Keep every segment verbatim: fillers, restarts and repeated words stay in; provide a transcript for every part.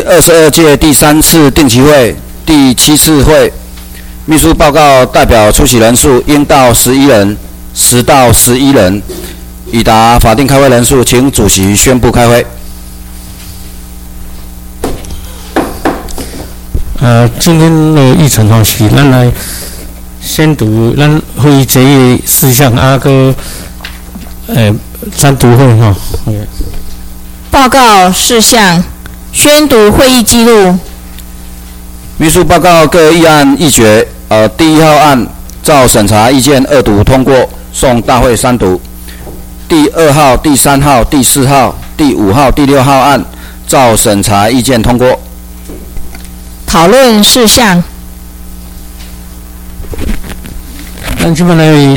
二十二届第三次定期会第七次会，秘书报告代表出席人数应到十一人，实到十一人，已达法定开会人数，请主席宣布开会。 呃，今天的议程吼是咱来先读咱会议决议事项啊个呃三读会吼。 报告事项，宣读会议记录。 秘书报告各议案议决。呃，第一号案照审查意见二读通过，送大会三读。第二号、第三号、第四号、第五号、第六号案照审查意见通过。 讨论事项。 咱即摆来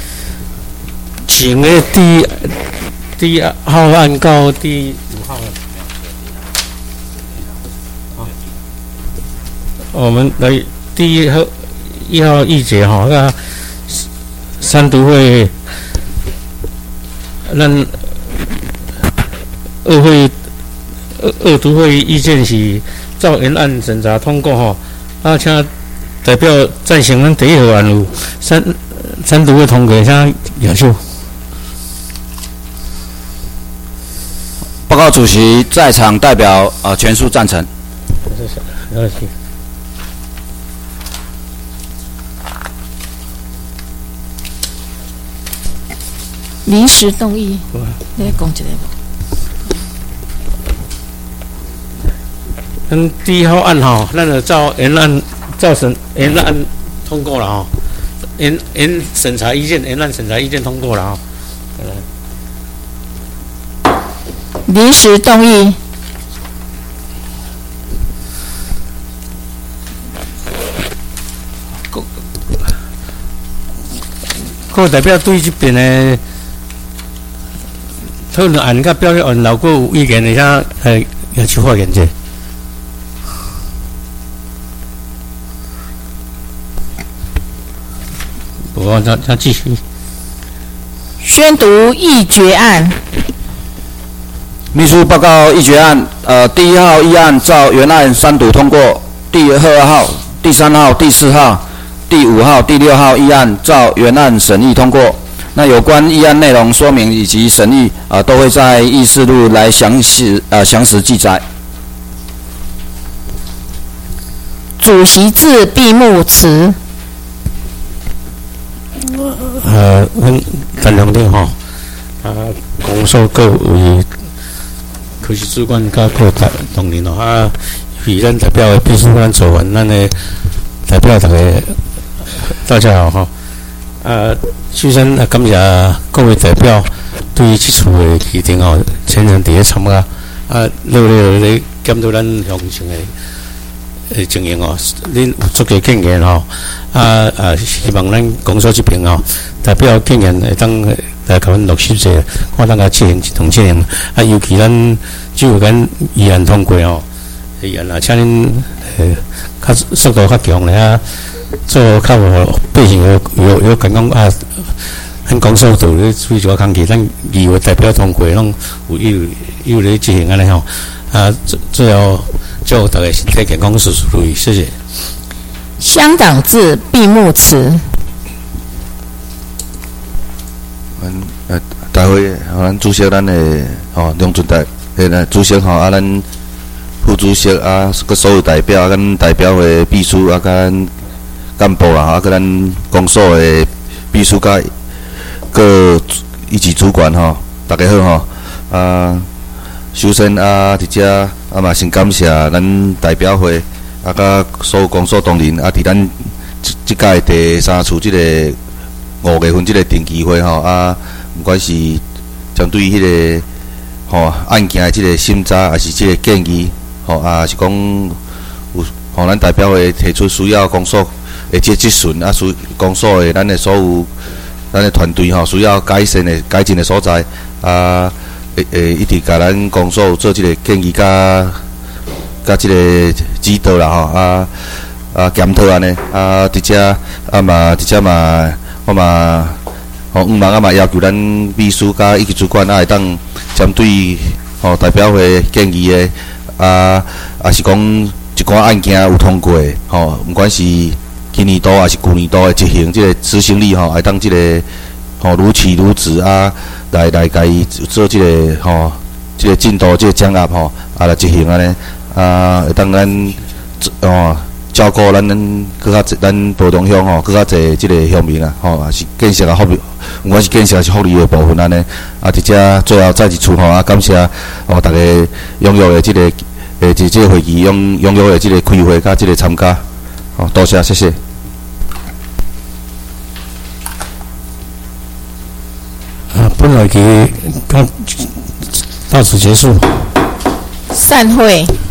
请的第第一号案到第五号案。我们来第一号一号议决哈，那三读会，咱二会二二读会意见是照原案审查通过哈，啊，请代表赞成咱第一号案有三三读会通过，请举手。 报告主席，在场代表呃全数赞成。 临时动议，你来讲一下无？ 咱第一号案吼，咱就照原案照审原案通过了吼，原原审查意见原案审查意见通过了吼。 临时动议。 各代表对这边的讨论案甲表决案，如果有意见的，请呃要求发言者。我咱咱继续。 宣读议决案。 秘书报告议决案，呃，第一号议案照原案三读通过，第二号、第三号、第四号、第五号、第六号议案照原案审议通过。那有关议案内容说明以及审议啊、呃，都会在议事录来详细呃详实记载。 主席致闭幕词。 呃，阮陈良鼎吼，啊，公所各位科技主管甲各代同仁吼，啊，以咱代表的秘书官做完，咱的代表大家大家好吼。啊，首先啊，感谢各位代表对于这次的议程吼，全程伫咧参加，啊，努力咧监督咱乡亲的诶经营哦，恁有足够经验吼，啊啊，希望咱公所这边吼，代表经验会当来甲阮落实者，看咱甲执行一同执行，啊，尤其咱只有咱议案通过吼，议案啊，请恁诶较速度较强咧啊。做较有百姓有有有讲讲啊，咱公所做咧做一个工作，咱议会代表通过拢有有有咧执行安尼吼，啊，最后祝大家身体健康，事事如意，谢谢。 乡长致闭幕词。 阮呃大会，吼，咱主席咱的吼梁俊达，诶，主席吼啊，咱副主席啊，佮所有代表啊，咱代表的秘书啊，甲咱干部啦，啊，佮咱公所的秘书甲各以及主管吼，大家好吼。啊，首先啊，伫遮啊嘛，先感谢咱代表会啊，甲所有公所同仁啊，伫咱即即届第三次即个五月份即个定期会吼啊，毋管是针对迄个吼案件的即个审查，还是即个建议吼啊，是讲有吼咱代表会提出需要公所。诶，即即顺啊，属公所诶，咱诶所有咱诶团队吼，需要改善诶、改进诶所在啊，诶诶，一直甲咱公所做即个建议甲甲即个指导啦吼啊啊检讨安尼啊，伫遮啊嘛，伫遮嘛，我嘛吼毋忙啊嘛要求咱秘书甲以及主管啊会当针对吼代表会建议诶啊，也是讲一寡案件有通过的，吼，毋管是今年度还是旧年度的执行，即个执行力吼，会当即个吼如期如职啊，来来甲伊做即个吼，即个进度、即个掌握吼，啊来执行安尼，啊会当咱哦照顾咱咱搁较咱道中乡吼，搁较侪即个乡民啊，吼，也是建设啊福利，毋管是建设还是福利的部分安尼，啊伫遮最后再一次吼啊感谢哦大家踊跃的即个诶即即个会议，踊踊跃的即个开会甲即个参加，好多谢谢谢。 啊，本会期到到此结束。 散会。